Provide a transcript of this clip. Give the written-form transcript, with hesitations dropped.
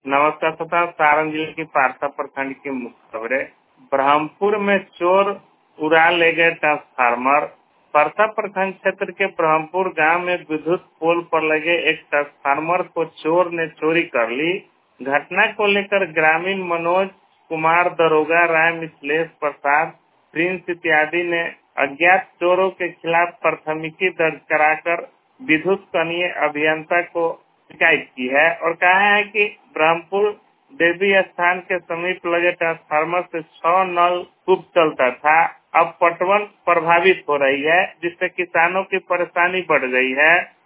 नमस्कार तथा सारण जिले की पारसा प्रखंड की मुख्य खबरें। ब्रह्मपुर में चोर उड़ा ले गए ट्रांसफार्मर। पारसा प्रखंड क्षेत्र के ब्रह्मपुर गांव में विद्युत पोल पर लगे एक ट्रांसफार्मर को चोर ने चोरी कर ली। घटना को लेकर ग्रामीण मनोज कुमार, दरोगा राय, मिथिलेश प्रसाद, प्रिंस इत्यादि ने अज्ञात चोरों के खिलाफ प्राथमिकी दर्ज कराकर विद्युत कनीय अभियंता को शिकायत की है और कहा है कि ब्रह्मपुर देवी स्थान के समीप लगे ट्रांसफार्मर से 6 नल खूब चलता था। अब पटवन प्रभावित हो रही है, जिससे किसानों की परेशानी बढ़ गई है।